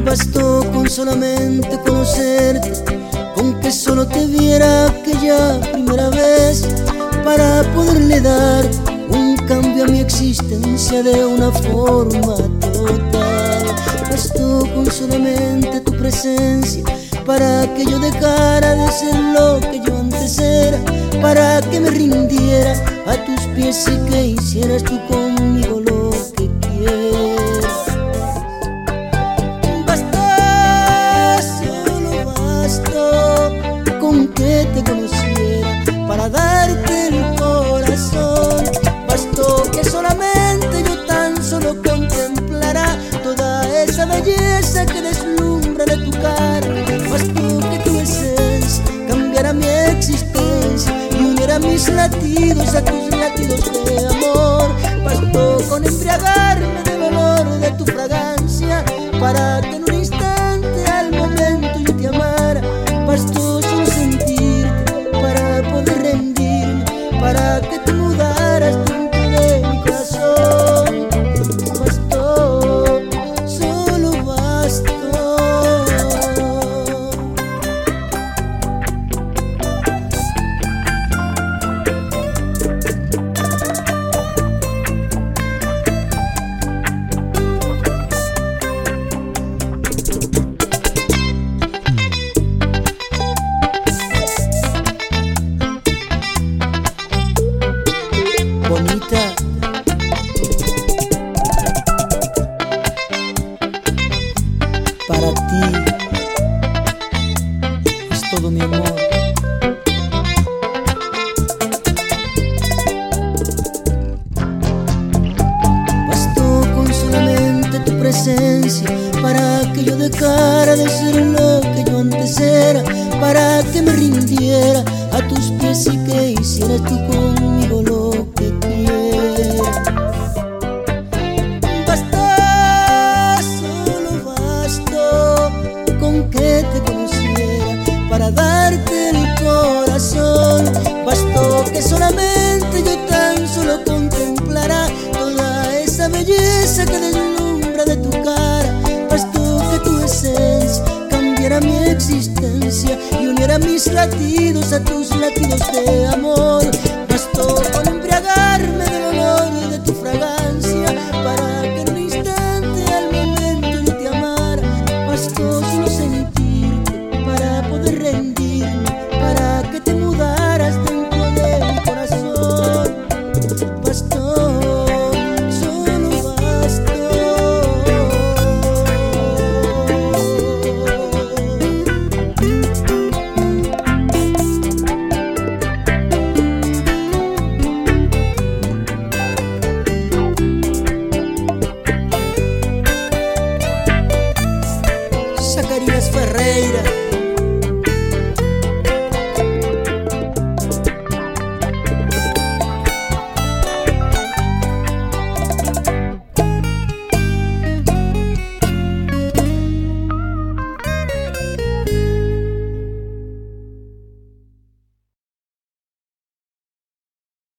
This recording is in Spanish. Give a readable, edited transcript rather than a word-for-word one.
Bastó con solamente conocerte, con que solo te viera aquella primera vez, para poderle dar un cambio a mi existencia de una forma total. Bastó con solamente tu presencia para que yo dejara de ser lo que yo antes era, para que me rindiera a tus pies y que hicieras tú conmigo lo que quieras. Con que te conociera para darte el corazón. Bastó que solamente yo tan solo contemplara toda esa belleza que deslumbra de tu cara. Bastó que tu esencia cambiara mi existencia y uniera mis latidos a tus latidos de amor. Bastó con embriagarme del olor de tu fragancia para que en un instante al momento yo te amara. Bastó solo sentirte para poder rendirme, para que te mudaras dentro de mi corazón. Bastó, solo bastó. Bonita, para ti es todo mi amor. Bastó con solamente tu presencia para que yo dejara de ser lo que yo antes era, para que me rindiera a tus pies y que hicieras tú conmigo lo que quieras. Bastó, solo bastó con que te conociera para darte el corazón. Bastó que solamente yo tan solo contemplara toda esa belleza que deslumbra de tu cara. Bastó que tu esencia cambiara mi existencia y uniera mis latidos a tus latidos de amor.